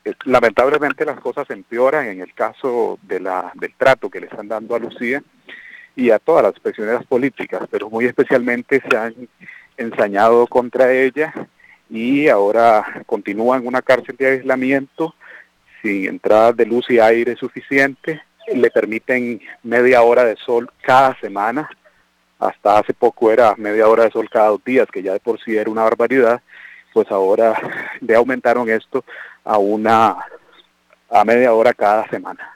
Lamentablemente las cosas empeoran en el caso del trato que le están dando a Lucía y a todas las prisioneras políticas, pero muy especialmente se han ensañado contra ella y ahora continúa en una cárcel de aislamiento sin entrada de luz y aire suficiente. Le permiten media hora de sol cada semana. Hasta hace poco era media hora de sol cada 2 días, que ya de por sí era una barbaridad. Pues ahora le aumentaron esto a media hora cada semana.